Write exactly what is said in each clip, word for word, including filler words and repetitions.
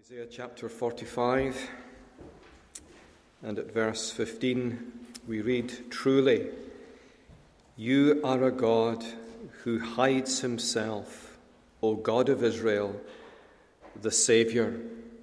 Isaiah chapter forty-five, and at verse fifteen we read, "Truly, you are a God who hides himself, O God of Israel, the Saviour."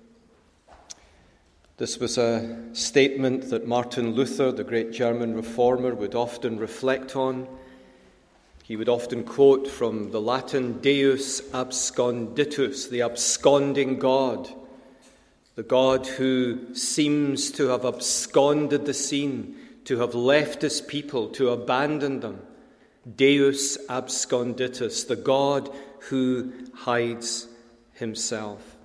This was a statement that Martin Luther, the great German reformer, would often reflect on. He would often quote from the Latin Deus absconditus, the absconding God, the God who seems to have absconded the scene, to have left his people, to abandon them. Deus absconditus, the God who hides himself.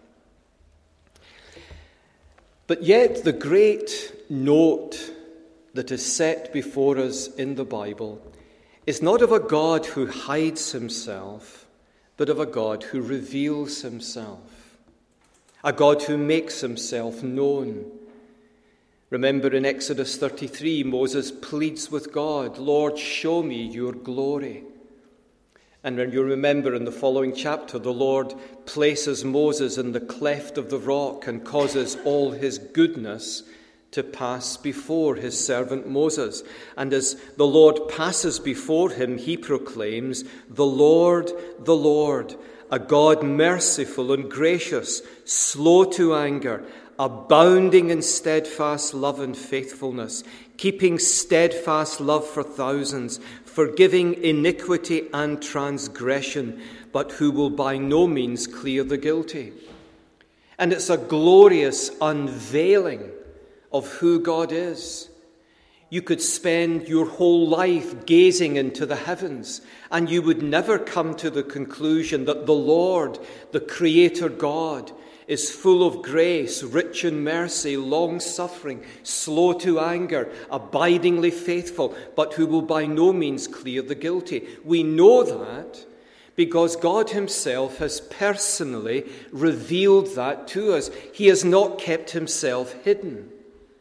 But yet the great note that is set before us in the Bible is not of a God who hides himself, but of a God who reveals himself, a God who makes himself known. Remember in Exodus thirty-three, Moses pleads with God, "Lord, show me your glory." And when you remember in the following chapter, the Lord places Moses in the cleft of the rock and causes all his goodness to pass before his servant Moses. And as the Lord passes before him, he proclaims, "The Lord, the Lord, a God merciful and gracious, slow to anger, abounding in steadfast love and faithfulness, keeping steadfast love for thousands, forgiving iniquity and transgression, but who will by no means clear the guilty." And it's a glorious unveiling of who God is. You could spend your whole life gazing into the heavens, and you would never come to the conclusion that the Lord, the Creator God, is full of grace, rich in mercy, long-suffering, slow to anger, abidingly faithful, but who will by no means clear the guilty. We know that because God himself has personally revealed that to us. He has not kept himself hidden.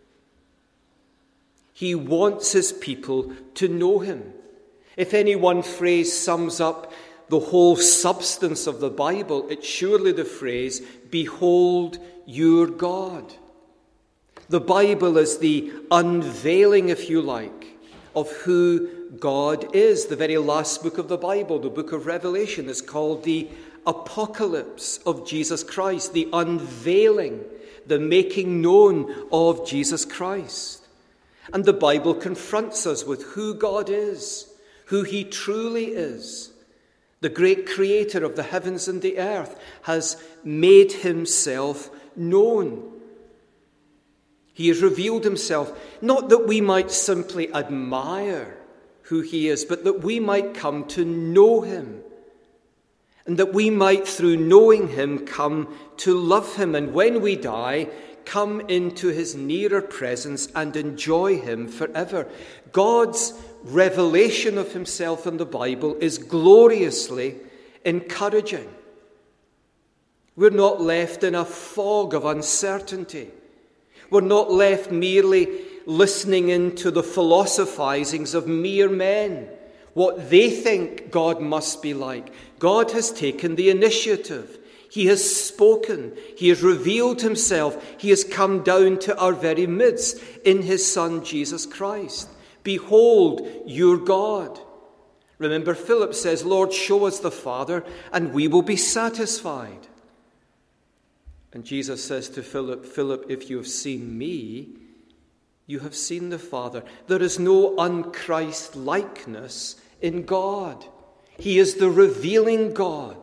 He wants his people to know him. If any one phrase sums up the whole substance of the Bible, it's surely the phrase, "Behold your God." The Bible is the unveiling, if you like, of who God is. The very last book of the Bible, the book of Revelation, is called the Apocalypse of Jesus Christ, the unveiling, the making known of Jesus Christ. And the Bible confronts us with who God is, who he truly is. The great creator of the heavens and the earth has made himself known. He has revealed himself, not that we might simply admire who he is, but that we might come to know him. And that we might, through knowing him, come to love him. And when we die, come into his nearer presence and enjoy him forever. God's revelation of himself in the Bible is gloriously encouraging. We're not left in a fog of uncertainty. We're not left merely listening into the philosophizings of mere men, what they think God must be like. God has taken the initiative. He has spoken. He has revealed himself. He has come down to our very midst in his Son, Jesus Christ. "Behold your God." Remember, Philip says, "Lord, show us the Father, and we will be satisfied." And Jesus says to Philip, "Philip, if you have seen me, you have seen the Father." There is no un-Christ-likeness in God. He is the revealing God.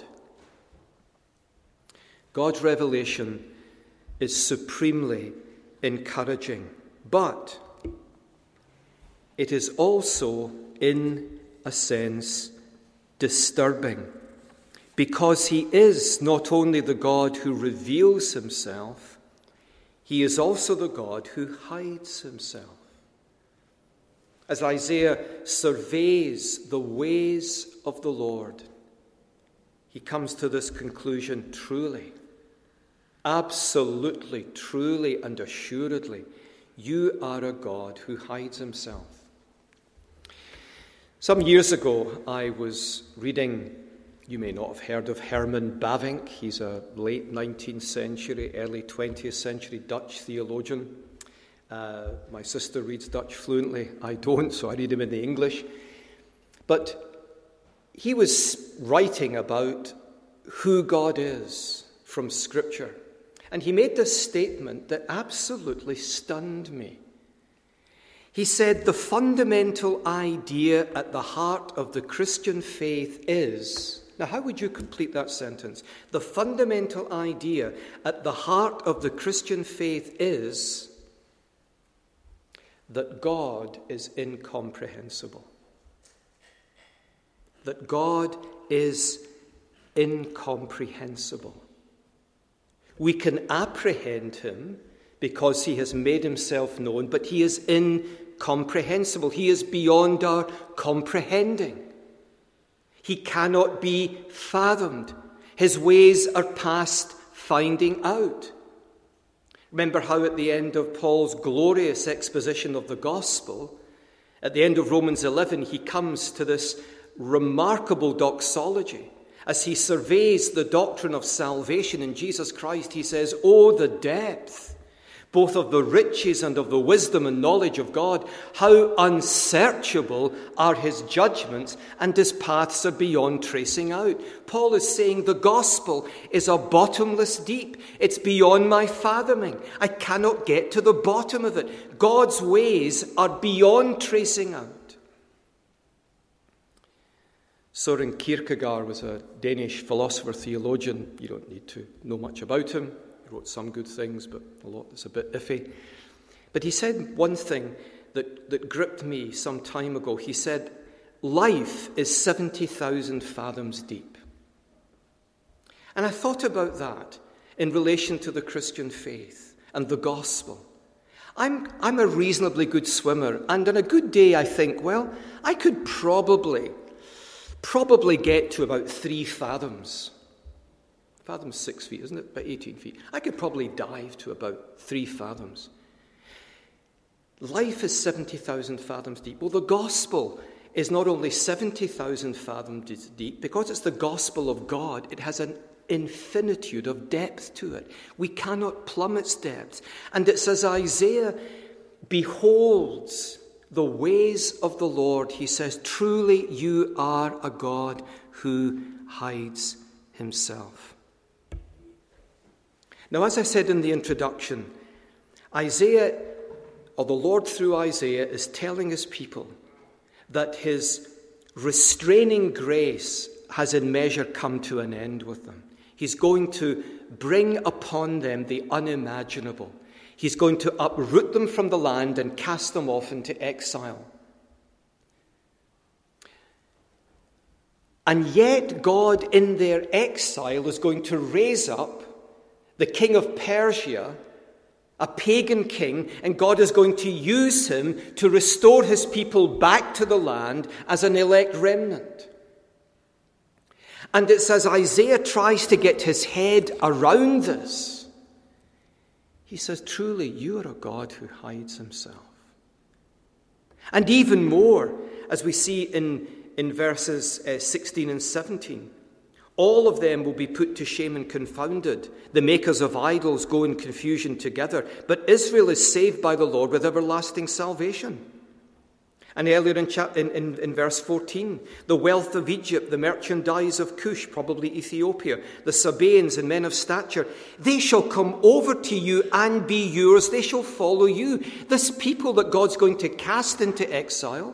God's revelation is supremely encouraging, but it is also, in a sense, disturbing, because he is not only the God who reveals himself, he is also the God who hides himself. As Isaiah surveys the ways of the Lord, he comes to this conclusion: truly, absolutely, truly, and assuredly, you are a God who hides himself. Some years ago, I was reading You may not have heard of Herman Bavinck. He's a late nineteenth century, early twentieth century Dutch theologian. Uh, my sister reads Dutch fluently. I don't, so I read him in the English. But he was writing about who God is from Scripture. And he made this statement that absolutely stunned me. He said, the fundamental idea at the heart of the Christian faith is... Now, how would you complete that sentence? The fundamental idea at the heart of the Christian faith is that God is incomprehensible. That God is incomprehensible. We can apprehend him because he has made himself known, but he is incomprehensible. He is beyond our comprehending. He cannot be fathomed. His ways are past finding out. Remember how at the end of Paul's glorious exposition of the gospel, at the end of Romans eleven, he comes to this remarkable doxology. As he surveys the doctrine of salvation in Jesus Christ, he says, "Oh, the depth, both of the riches and of the wisdom and knowledge of God, how unsearchable are his judgments, and his paths are beyond tracing out." Paul is saying the gospel is a bottomless deep. It's beyond my fathoming. I cannot get to the bottom of it. God's ways are beyond tracing out. Søren Kierkegaard was a Danish philosopher, theologian. You don't need to know much about him. He wrote some good things, but a lot that's a bit iffy. But he said one thing that, that gripped me some time ago. He said, life is seventy thousand fathoms deep. And I thought about that in relation to the Christian faith and the gospel. I'm, I'm a reasonably good swimmer, and on a good day I think, well, I could probably, probably get to about three fathoms. Fathoms six feet, isn't it? About eighteen feet. I could probably dive to about three fathoms. Life is seventy thousand fathoms deep. Well, the gospel is not only seventy thousand fathoms deep, because it's the gospel of God, it has an infinitude of depth to it. We cannot plumb its depths. And it's as Isaiah beholds the ways of the Lord, he says, truly you are a God who hides himself. Now, as I said in the introduction, Isaiah, or the Lord through Isaiah, is telling his people that his restraining grace has in measure come to an end with them. He's going to bring upon them the unimaginable. He's going to uproot them from the land and cast them off into exile. And yet God, in their exile, is going to raise up the king of Persia, a pagan king, and God is going to use him to restore his people back to the land as an elect remnant. And it's as Isaiah tries to get his head around this, he says, truly, you are a God who hides himself. And even more, as we see in, in verses uh, sixteen and seventeen, all of them will be put to shame and confounded. The makers of idols go in confusion together. But Israel is saved by the Lord with everlasting salvation. And earlier in, chap- in, in, in verse fourteen, the wealth of Egypt, the merchandise of Cush, probably Ethiopia, the Sabaeans and men of stature, they shall come over to you and be yours. They shall follow you. This people that God's going to cast into exile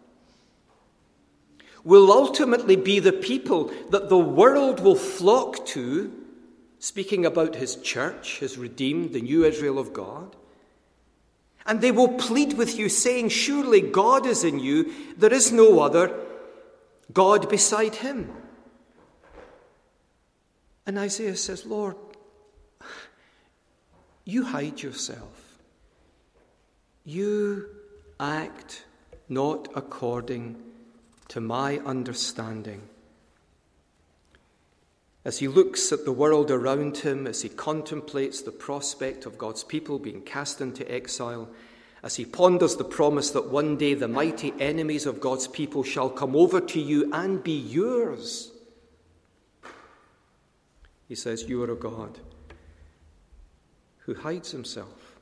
will ultimately be the people that the world will flock to, speaking about his church, his redeemed, the new Israel of God. And they will plead with you, saying, surely God is in you. There is no other God beside him. And Isaiah says, Lord, you hide yourself. You act not according to my understanding. As he looks at the world around him, as he contemplates the prospect of God's people being cast into exile, as he ponders the promise that one day the mighty enemies of God's people shall come over to you and be yours, He says, you are a God who hides himself.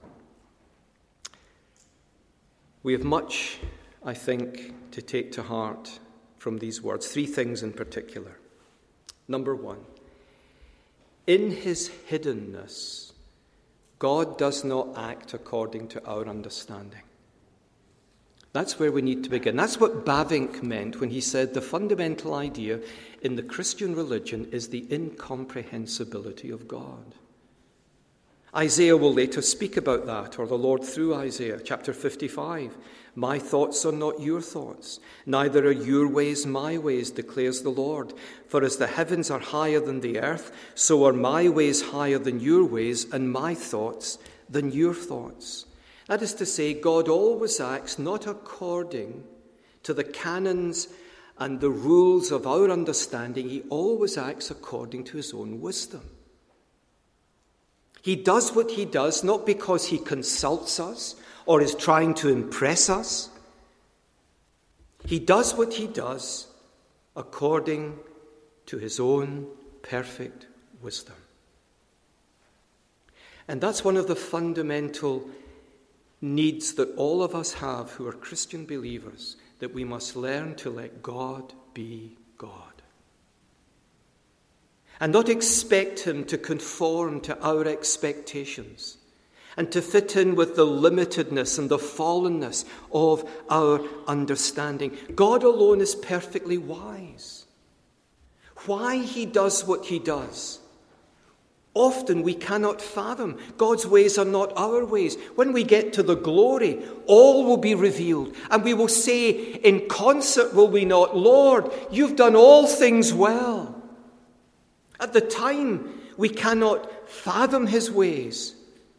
We have much, I think, to take to heart from these words. Three things in particular. Number one, in his hiddenness, God does not act according to our understanding. That's where we need to begin. That's what Bavinck meant when he said the fundamental idea in the Christian religion is the incomprehensibility of God. Isaiah will later speak about that, or the Lord through Isaiah, chapter fifty-five. My thoughts are not your thoughts, neither are your ways my ways, declares the Lord. For as the heavens are higher than the earth, so are my ways higher than your ways, and my thoughts than your thoughts. That is to say, God always acts not according to the canons and the rules of our understanding. He always acts according to his own wisdom. He does what he does not because he consults us or is trying to impress us. He does what he does according to his own perfect wisdom. And that's one of the fundamental needs that all of us have who are Christian believers, that we must learn to let God be God. And not expect him to conform to our expectations and to fit in with the limitedness and the fallenness of our understanding. God alone is perfectly wise. Why he does what he does, often we cannot fathom. God's ways are not our ways. When we get to the glory, all will be revealed. And we will say in concert, will we not, Lord, you've done all things well. At the time, we cannot fathom his ways.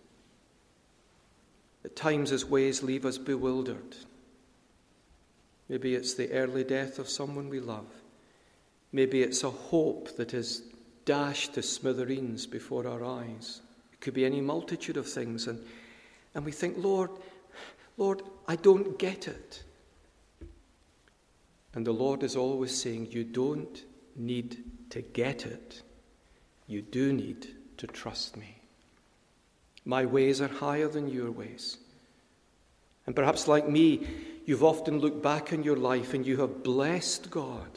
At times, his ways leave us bewildered. Maybe it's the early death of someone we love. Maybe it's a hope that is dashed to smithereens before our eyes. It could be any multitude of things. And, and we think, Lord, Lord, I don't get it. And the Lord is always saying, you don't need to get it. You do need to trust me. My ways are higher than your ways. And perhaps like me, you've often looked back in your life and you have blessed God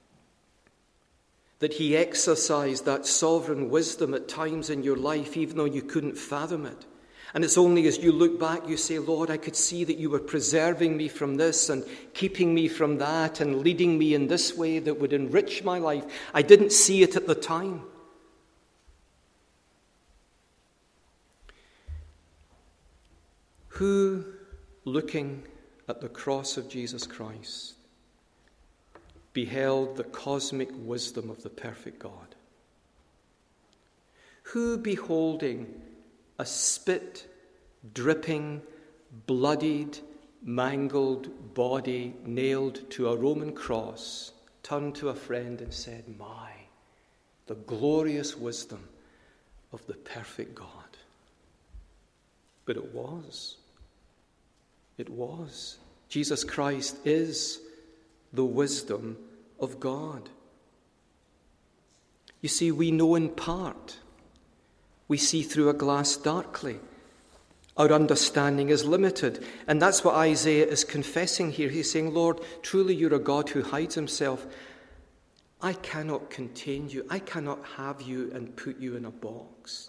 that he exercised that sovereign wisdom at times in your life, even though you couldn't fathom it. And it's only as you look back, you say, Lord, I could see that you were preserving me from this and keeping me from that and leading me in this way that would enrich my life. I didn't see it at the time. Who, looking at the cross of Jesus Christ, beheld the cosmic wisdom of the perfect God? Who, beholding a spit, dripping, bloodied, mangled body nailed to a Roman cross, turned to a friend and said, my, the glorious wisdom of the perfect God? But it was. It was. Jesus Christ is the wisdom of God. You see, we know in part. We see through a glass darkly. Our understanding is limited. And that's what Isaiah is confessing here. He's saying, Lord, truly you're a God who hides himself. I cannot contain you. I cannot have you and put you in a box.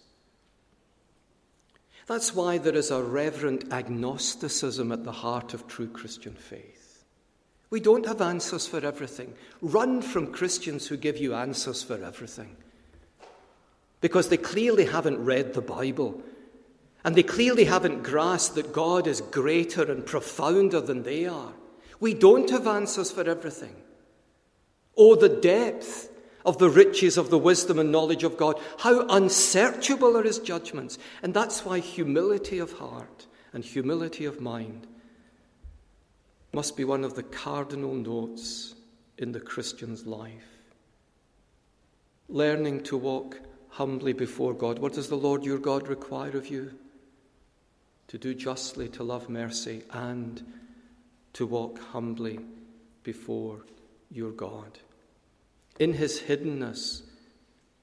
That's why there is a reverent agnosticism at the heart of true Christian faith. We don't have answers for everything. Run from Christians who give you answers for everything, because they clearly haven't read the Bible, and they clearly haven't grasped that God is greater and profounder than they are. We don't have answers for everything. Oh, the depth of the riches of the wisdom and knowledge of God. How unsearchable are his judgments. And that's why humility of heart and humility of mind must be one of the cardinal notes in the Christian's life. Learning to walk humbly before God. What does the Lord your God require of you? To do justly, to love mercy, and to walk humbly before your God. In his hiddenness,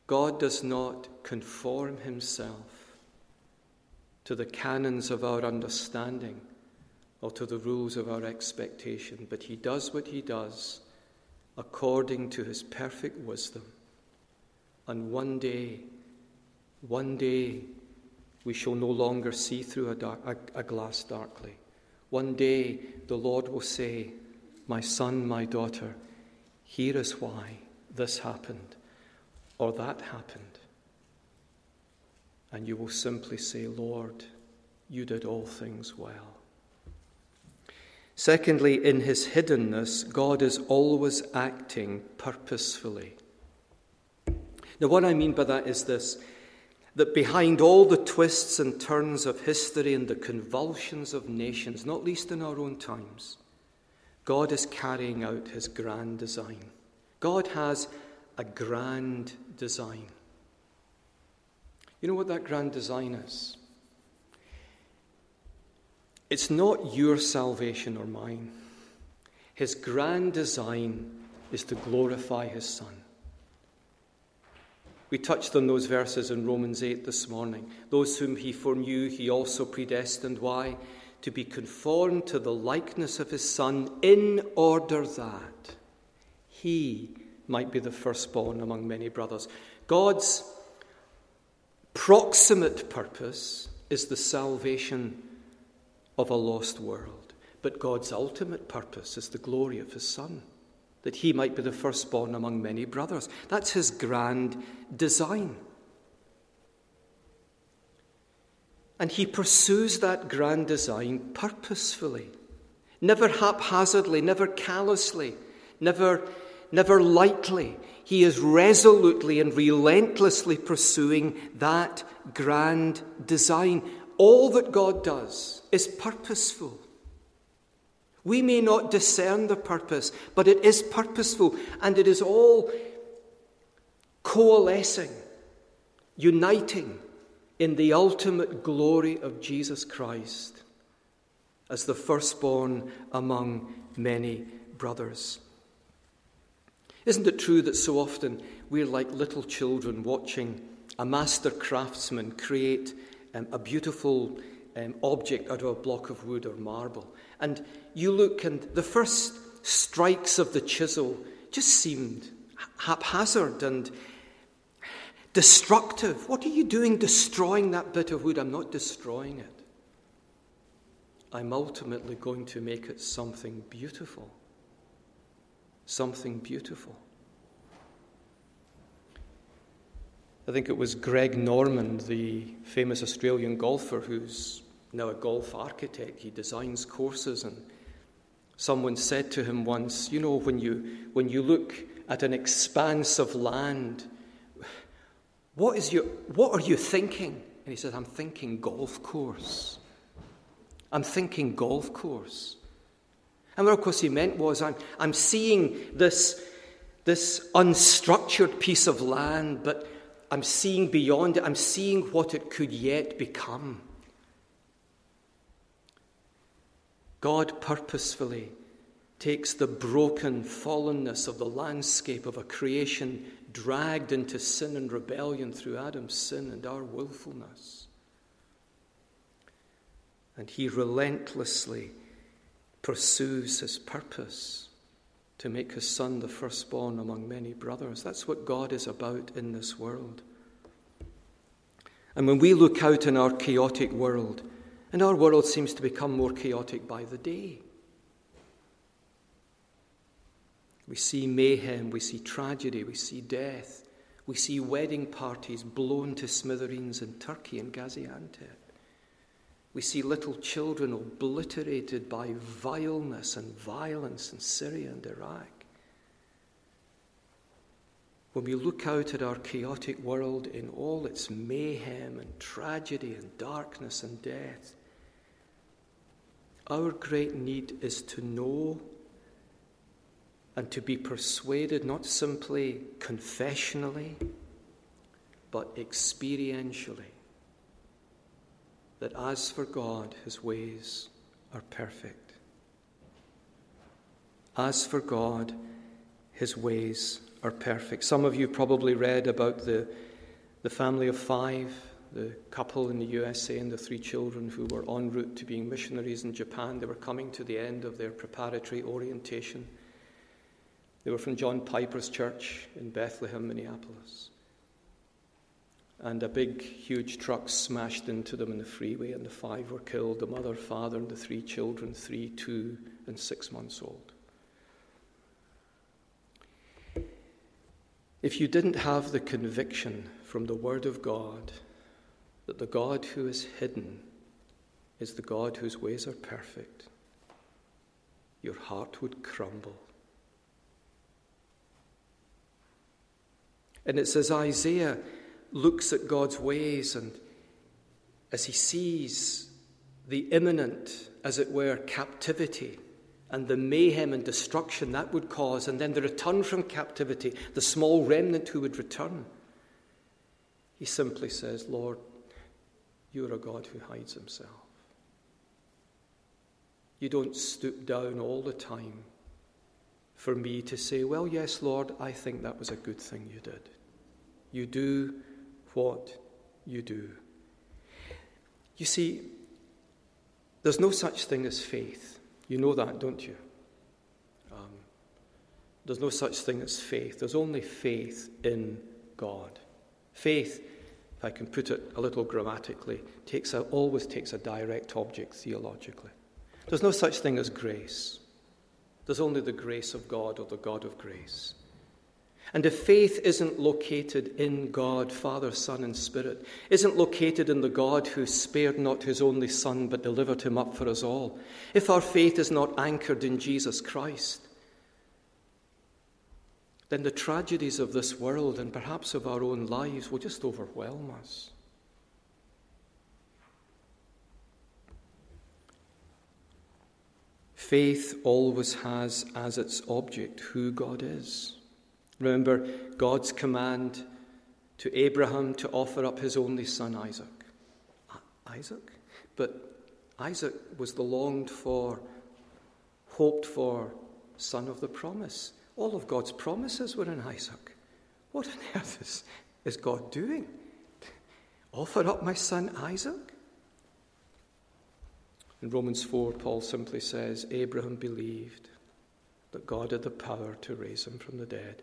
God does not conform himself to the canons of our understanding or to the rules of our expectation, but he does what he does according to his perfect wisdom. And one day, one day, we shall no longer see through a, dark, a, a glass darkly. One day, the Lord will say, "My son, my daughter, here is why this happened or that happened." And you will simply say, "Lord, you did all things well." Secondly, in his hiddenness, God is always acting purposefully. Now, what I mean by that is this, that behind all the twists and turns of history and the convulsions of nations, not least in our own times, God is carrying out his grand design. God has a grand design. You know what that grand design is? It's not your salvation or mine. His grand design is to glorify his Son. We touched on those verses in Romans eight this morning. Those whom he foreknew, he also predestined. Why? To be conformed to the likeness of his Son, in order that he might be the firstborn among many brothers. God's proximate purpose is the salvation of a lost world. But God's ultimate purpose is the glory of his Son, that he might be the firstborn among many brothers. That's his grand design. And he pursues that grand design purposefully, never haphazardly, never callously, never, never lightly. He is resolutely and relentlessly pursuing that grand design. All that God does is purposeful. We may not discern the purpose, but it is purposeful, and it is all coalescing, uniting in the ultimate glory of Jesus Christ as the firstborn among many brothers. Isn't it true that so often we're like little children watching a master craftsman create um, a beautiful um, object out of a block of wood or marble? And you look, and the first strikes of the chisel just seemed haphazard and destructive. What are you doing destroying that bit of wood? I'm not destroying it. I'm ultimately going to make it something beautiful. Something beautiful. I think it was Greg Norman, the famous Australian golfer, who's now a golf architect. He designs courses, and someone said to him once, you know, when you when you look at an expanse of land, what is your what are you thinking? And he said, I'm thinking golf course. I'm thinking golf course. And what of course he meant was, I'm I'm seeing this this unstructured piece of land, but I'm seeing beyond it. I'm seeing what it could yet become. God purposefully takes the broken fallenness of the landscape of a creation dragged into sin and rebellion through Adam's sin and our willfulness. And he relentlessly pursues his purpose to make his Son the firstborn among many brothers. That's what God is about in this world. And when we look out in our chaotic world, and our world seems to become more chaotic by the day. We see mayhem, we see tragedy, we see death. We see wedding parties blown to smithereens in Turkey and Gaziantep. We see little children obliterated by vileness and violence in Syria and Iraq. When we look out at our chaotic world in all its mayhem and tragedy and darkness and death, our great need is to know and to be persuaded, not simply confessionally, but experientially, that as for God, his ways are perfect. As for God, his ways are perfect. Some of you probably read about the, the family of five, the couple in the U S A and the three children who were en route to being missionaries in Japan. They were coming to the end of their preparatory orientation. They were from John Piper's church in Bethlehem, Minneapolis. And a big, huge truck smashed into them in the freeway, and the five were killed, the mother, father, and the three children, three, two, and six months old. If you didn't have the conviction from the Word of God that the God who is hidden is the God whose ways are perfect, your heart would crumble. And it's as Isaiah looks at God's ways, and as he sees the imminent, as it were, captivity and the mayhem and destruction that would cause, and then the return from captivity, the small remnant who would return, he simply says, Lord, you're a God who hides himself. You don't stoop down all the time for me to say, well, yes, Lord, I think that was a good thing you did. You do what you do. You see, there's no such thing as faith. You know that, don't you? Um, there's no such thing as faith. There's only faith in God. Faith, if I can put it a little grammatically, takes a, always takes a direct object theologically. There's no such thing as grace. There's only the grace of God, or the God of grace. And if faith isn't located in God, Father, Son, and Spirit, isn't located in the God who spared not his only Son but delivered him up for us all, if our faith is not anchored in Jesus Christ, then the tragedies of this world and perhaps of our own lives will just overwhelm us. Faith always has as its object who God is. Remember God's command to Abraham to offer up his only son, Isaac. Isaac? But Isaac was the longed for, hoped for son of the promise. All of God's promises were in Isaac. What on earth is, is God doing? Offer up my son Isaac? In Romans four, Paul simply says, Abraham believed that God had the power to raise him from the dead.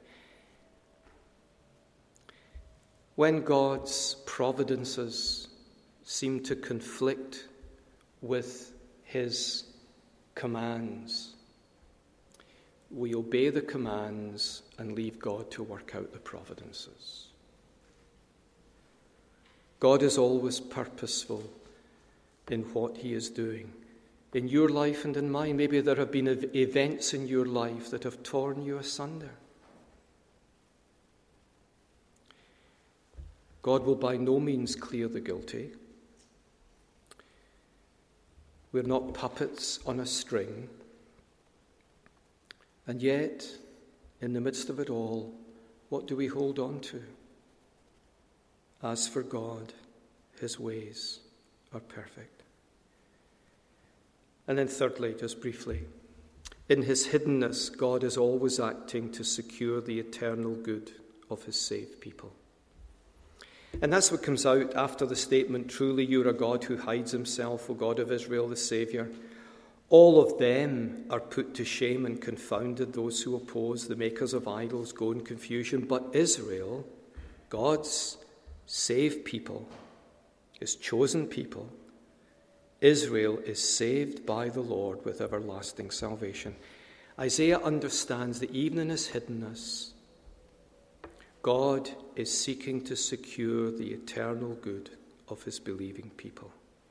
When God's providences seem to conflict with his commands, we obey the commands and leave God to work out the providences. God is always purposeful in what he is doing. In your life and in mine, maybe there have been events in your life that have torn you asunder. God will by no means clear the guilty. We're not puppets on a string. And yet, in the midst of it all, what do we hold on to? As for God, his ways are perfect. And then thirdly, just briefly, in his hiddenness, God is always acting to secure the eternal good of his saved people. And that's what comes out after the statement, truly you're a God who hides himself, O God of Israel, the Saviour. All of them are put to shame and confounded. Those who oppose, the makers of idols, go in confusion. But Israel, God's saved people, his chosen people, Israel is saved by the Lord with everlasting salvation. Isaiah understands that even in his hiddenness, God is seeking to secure the eternal good of his believing people.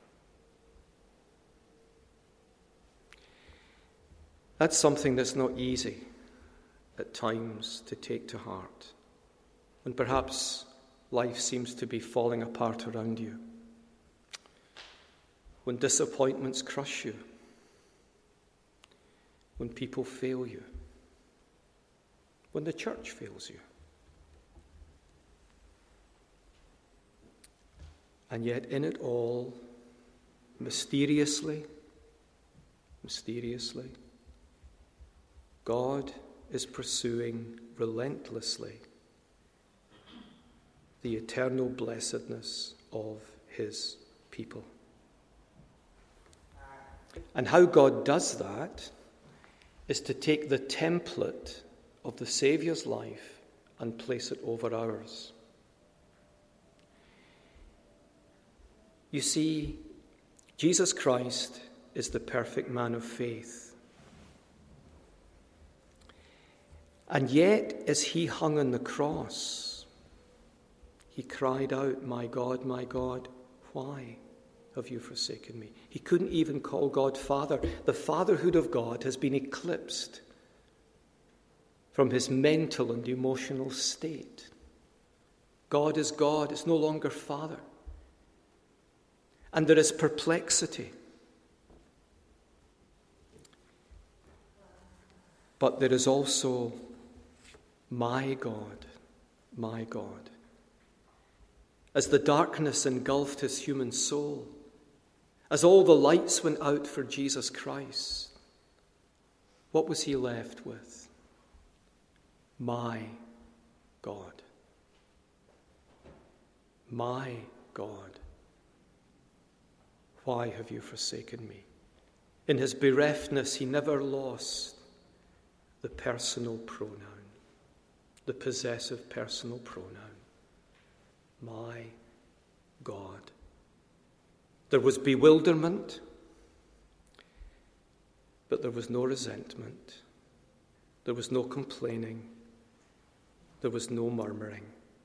That's something that's not easy at times to take to heart. And perhaps life seems to be falling apart around you. When disappointments crush you. When people fail you. When the church fails you. And yet in it all, mysteriously, mysteriously, God is pursuing relentlessly the eternal blessedness of his people. And how God does that is to take the template of the Saviour's life and place it over ours. You see, Jesus Christ is the perfect man of faith. And yet, as he hung on the cross, he cried out, "My God, my God, why have you forsaken me?" He couldn't even call God Father. The fatherhood of God has been eclipsed from his mental and emotional state. God is God. It's no longer Father. And there is perplexity. But there is also, my God, my God. As the darkness engulfed his human soul, as all the lights went out for Jesus Christ, what was he left with? My God. My God. Why have you forsaken me? In his bereftness, he never lost the personal pronoun, the possessive personal pronoun. My God. There was bewilderment, but there was no resentment. There was no complaining. There was no murmuring.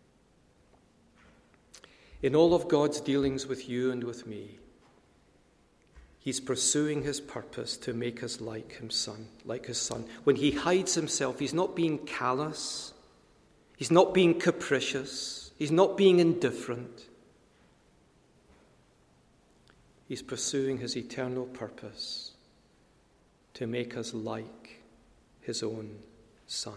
In all of God's dealings with you and with me, he's pursuing his purpose to make us like his son, like his son. When he hides himself, he's not being callous. He's not being capricious. He's not being indifferent. He's pursuing his eternal purpose to make us like his own Son.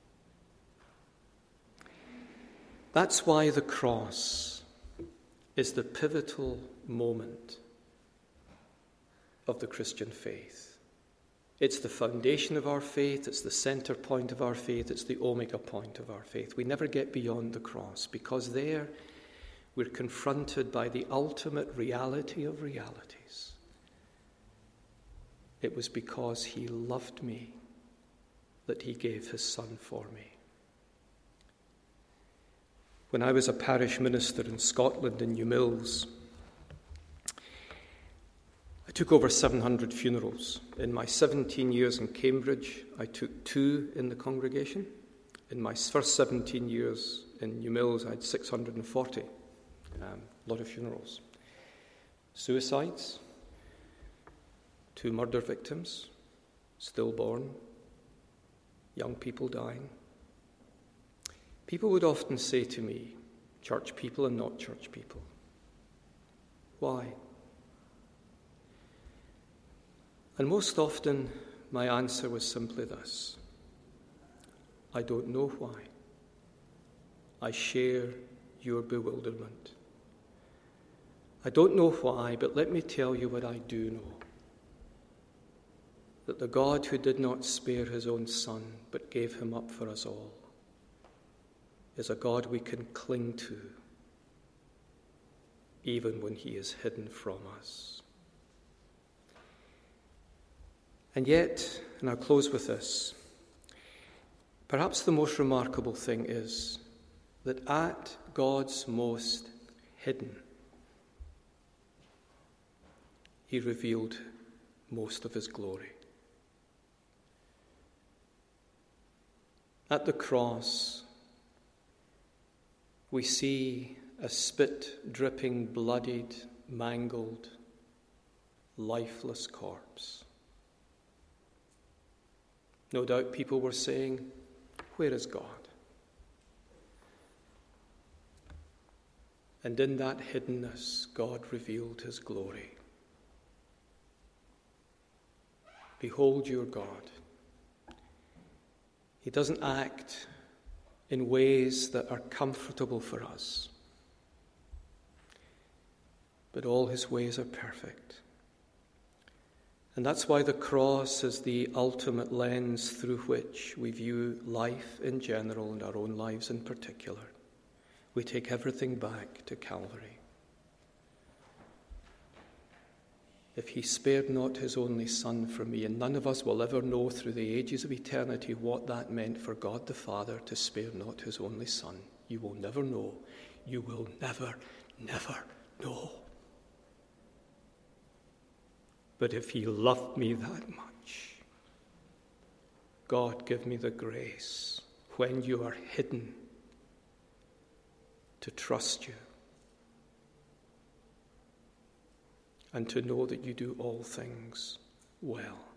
That's why the cross is the pivotal moment of the Christian faith. It's the foundation of our faith, it's the center point of our faith, it's the omega point of our faith. We never get beyond the cross, because there we're confronted by the ultimate reality of realities. It was because he loved me that he gave his Son for me. When I was a parish minister in Scotland, in New Mills, I took over seven hundred funerals. In my seventeen years in Cambridge, I took two in the congregation. In my first seventeen years in New Mills, I had six hundred forty. Um, a lot of funerals. Suicides, two murder victims, stillborn, young people dying. People would often say to me, church people and not church people, why? And most often, my answer was simply this: I don't know why. I share your bewilderment. I don't know why, but let me tell you what I do know. That the God who did not spare his own Son, but gave him up for us all, is a God we can cling to, even when he is hidden from us. And yet, and I'll close with this, perhaps the most remarkable thing is that at God's most hidden, he revealed most of his glory. At the cross, we see a spit-dripping, bloodied, mangled, lifeless corpse. No doubt people were saying, where is God? And in that hiddenness, God revealed his glory. Behold your God. He doesn't act in ways that are comfortable for us, but all his ways are perfect. And that's why the cross is the ultimate lens through which we view life in general and our own lives in particular. We take everything back to Calvary. If he spared not his only Son for me, and none of us will ever know through the ages of eternity what that meant for God the Father to spare not his only Son. You will never know. You will never, never know. But if he loved me that much, God, give me the grace when you are hidden to trust you and to know that you do all things well.